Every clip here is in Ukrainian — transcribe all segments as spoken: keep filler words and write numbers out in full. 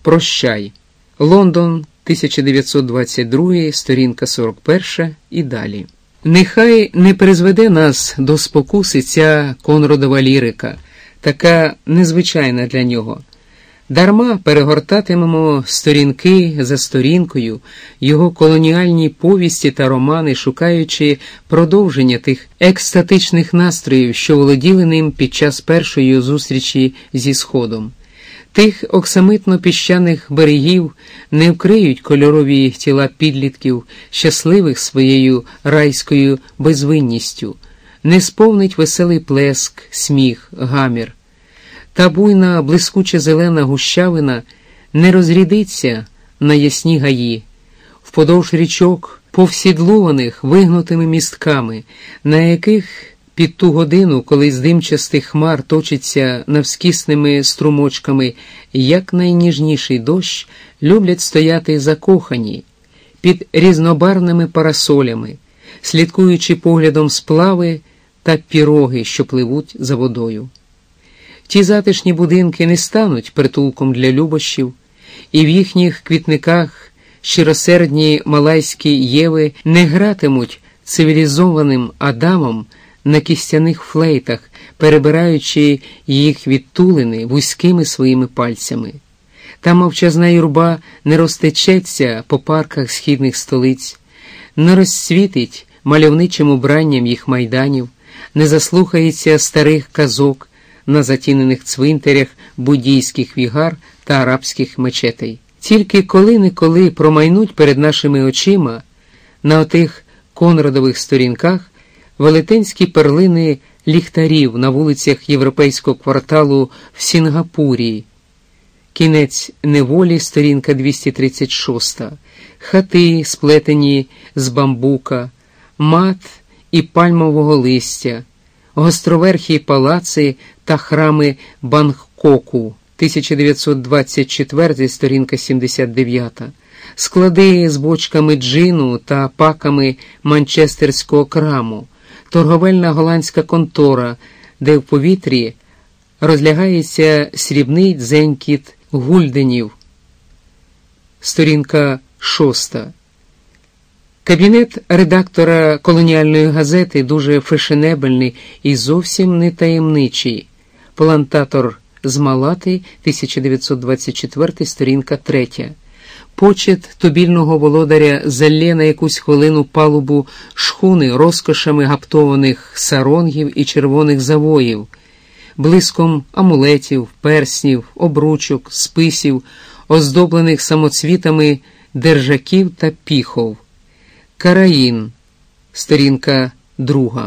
«Прощай». Лондон, тисяча дев'ятсот двадцять другий, сторінка сорок перша і далі. Нехай не призведе нас до спокуси ця Конрадова лірика, така незвичайна для нього. Дарма перегортатимемо сторінки за сторінкою його колоніальні повісті та романи, шукаючи продовження тих екстатичних настроїв, що володіли ним під час першої зустрічі зі Сходом. Тих оксамитно-піщаних берегів не вкриють кольорові тіла підлітків, щасливих своєю райською безвинністю, не сповнить веселий плеск, сміх, гамір. Та буйна, блискуче зелена гущавина не розрядиться на ясні гаї, вподовж річок, повсідлуваних вигнутими містками, на яких під ту годину, коли з димчастих хмар точиться навскісними струмочками якнайніжніший дощ, люблять стояти закохані, під різнобарвними парасолями, слідкуючи поглядом сплави та піроги, що пливуть за водою. Ті затишні будинки не стануть притулком для любощів, і в їхніх квітниках щиросердні малайські єви не гратимуть цивілізованим Адамом на кістяних флейтах, перебираючи їх відтулини вузькими своїми пальцями. Та мовчазна юрба не розтечеться по парках східних столиць, не розцвітить мальовничим убранням їх майданів, не заслухається старих казок на затінених цвинтарях буддійських вігар та арабських мечетей. Тільки коли-неколи промайнуть перед нашими очима на отих Конрадових сторінках велетенські перлини ліхтарів на вулицях європейського кварталу в Сінгапурі. Кінець неволі, сторінка двісті тридцять шоста. Хати, сплетені з бамбука, мат і пальмового листя, гостроверхі палаци та храми Бангкоку, тисяча дев'ятсот двадцять четвертий, сторінка сімдесят дев'ята. Склади з бочками джину та паками манчестерського краму, торговельна голландська контора, де в повітрі розлягається срібний дзенькіт гульденів, сторінка шоста. Кабінет редактора колоніальної газети дуже фешенебельний і зовсім не таємничий. Плантатор з Малати, тисяча дев'ятсот двадцять четвертий, сторінка третя. Почет тубільного володаря залє на якусь хвилину палубу шхуни розкошами гаптованих саронгів і червоних завоїв, блиском амулетів, перснів, обручок, списів, оздоблених самоцвітами держаків та піхов. Караїн, сторінка друга.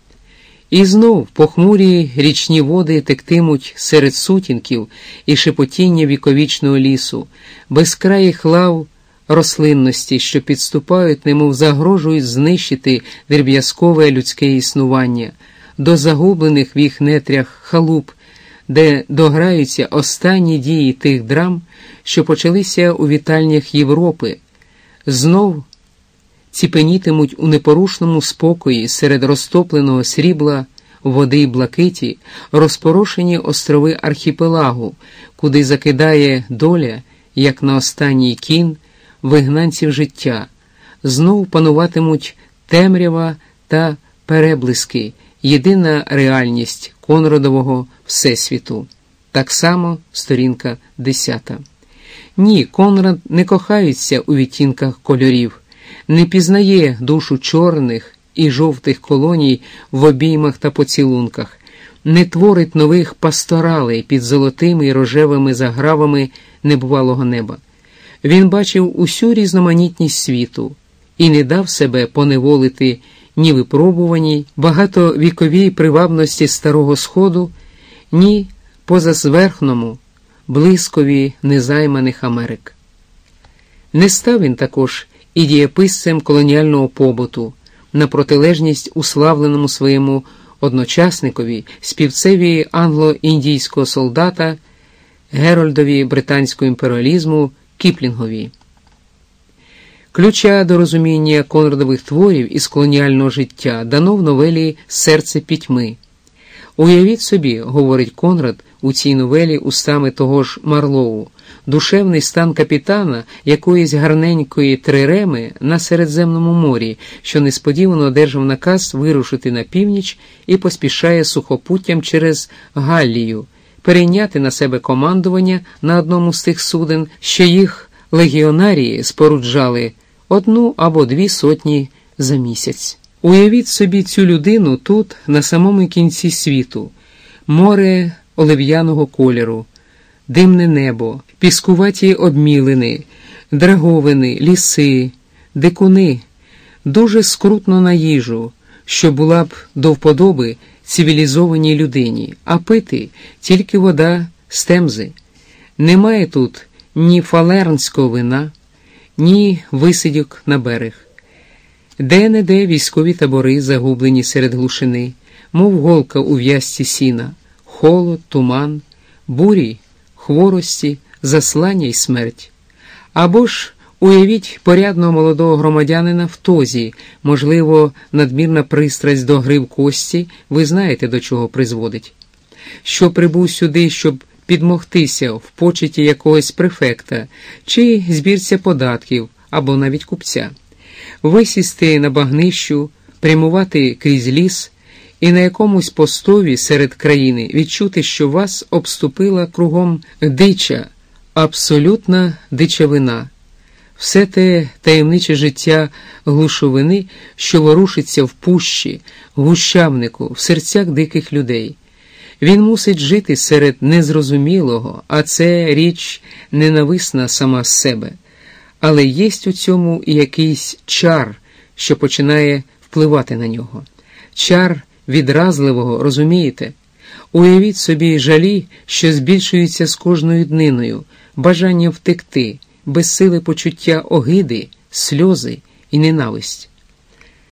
І знов похмурі річні води тектимуть серед сутінків і шепотіння віковічного лісу, безкраїх лав рослинності, що підступають, немов загрожують знищити дріб'язкове людське існування, до загублених в їх нетрях халуп, де дограються останні дії тих драм, що почалися у вітальнях Європи, знов ціпенітимуть у непорушному спокої серед розтопленого срібла, води й блакиті, розпорошені острови архіпелагу, куди закидає доля, як на останній кін, вигнанців життя. Знов пануватимуть темрява та переблиски, єдина реальність Конрадового всесвіту. Так само сторінка десята. Ні, Конрад не кохається у відтінках кольорів, не пізнає душу чорних і жовтих колоній в обіймах та поцілунках, не творить нових пасторалей під золотими і рожевими загравами небувалого неба. Він бачив усю різноманітність світу і не дав себе поневолити ні випробуваній, багатовіковій привабності Старого Сходу, ні позазверхному блискові незайманих Америк. Не став він також і дієписцем колоніального побуту, на протилежність уславленому своєму одночасникові, співцеві англо-індійського солдата, Герольдові британського імперіалізму Кіплінгові. Ключа до розуміння Конрадових творів із колоніального життя дано в новелі «Серце пітьми». Уявіть собі, говорить Конрад у цій новелі устами того ж Марлоу, душевний стан капітана якоїсь гарненької триреми на Середземному морі, що несподівано одержав наказ вирушити на північ і поспішає сухопуттям через Галлію, перейняти на себе командування на одному з тих суден, що їх легіонарії споруджали одну або дві сотні за місяць. Уявіть собі цю людину тут, на самому кінці світу. Море олив'яного кольору, димне небо, піскуваті обмілини, драговини, ліси, дикуни, дуже скрутно на їжу, що була б до вподоби цивілізованій людині, а пити тільки вода з Темзи. Немає тут ні фалернського вина, ні висидьок на берег. Де-не-де військові табори загублені серед глушини, мов голка у в'язці сіна, холод, туман, бурі, хворості, заслання й смерть. Або ж уявіть порядного молодого громадянина в тозі, можливо, надмірна пристрасть до гри в кості, ви знаєте, до чого призводить. Що прибув сюди, щоб підмогтися в почеті якогось префекта, чи збірця податків, або навіть купця. Висісти на багнищу, прямувати крізь ліс і на якомусь постові серед країни відчути, що вас обступила кругом дича, абсолютна дичавина. Все те таємниче життя глушовини, що ворушиться в пущі, гущавнику, в серцях диких людей. Він мусить жити серед незрозумілого, а це річ ненависна сама з себе. Але єсть у цьому і якийсь чар, що починає впливати на нього. Чар відразливого, розумієте? Уявіть собі жалі, що збільшуються з кожною дниною, бажання втекти, безсиле почуття огиди, сльози і ненависть.